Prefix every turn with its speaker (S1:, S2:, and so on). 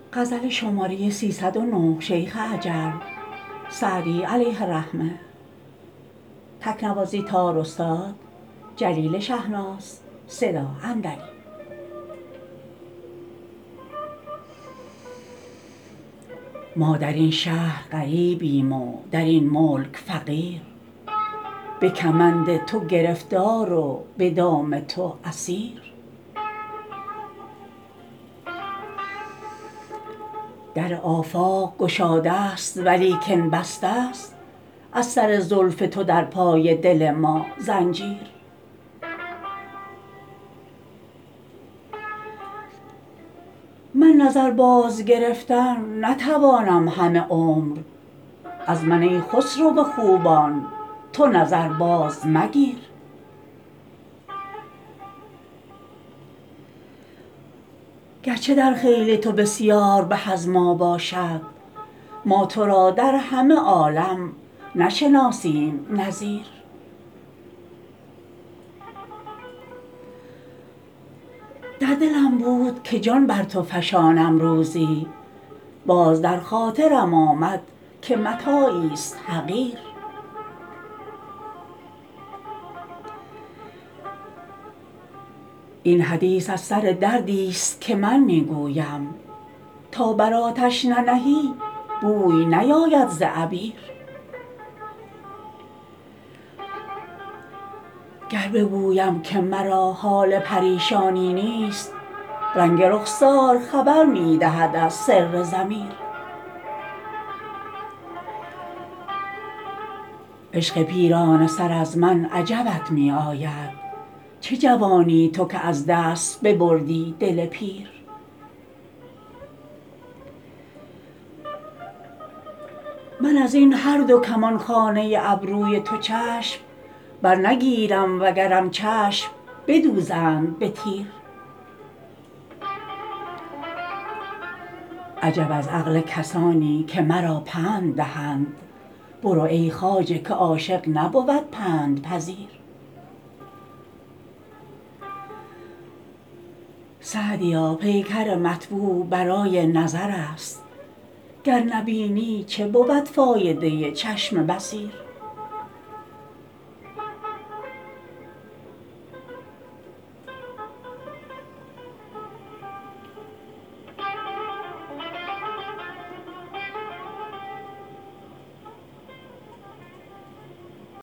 S1: غزل شماره 309 شیخ عجل سعدی علیه الرحمه تکنوازی تار استاد جلیل شهناز صدا اندری. ما در این شهر غریبیم و در این ملک فقیر، به کمند تو گرفتار و به دام تو اسیر. در آفاق گشاده است ولیکن بسته است از سر زلف تو در پای دل ما زنجیر. من نظر باز گرفتن نتوانم همه عمر، از من ای خسرو خوبان تو نظر باز مگیر. گرچه در خیل تو بسیار به از ما باشد، ما تو را در همه عالم نشناسیم نظیر. در دلم بود که جان بر تو فشانم روزی، باز در خاطرم آمد که متاعی است حقیر. این حدیث از سر دردی است که من می گویم، تا بر آتش ننهی بوی نیاید ز عبیر. گر بگویم که مرا حال پریشانی نیست، رنگ رخسار خبر می دهد از سر ضمیر. عشق پیرانه سر از من عجبت می آید، چه جوانی تو که از دست ببردی دل پیر. من از این هر دو کمانخانه ابروی تو چشم برنگیرم وگرم چشم بدوزند به تیر. عجب از عقل کسانی که مرا پند دهند، برو ای خواجه که عاشق نبود پندپذیر. سعدیا پیکر مطبوع برای نظر است، گر نبینی چه بود فایده چشم بصیر.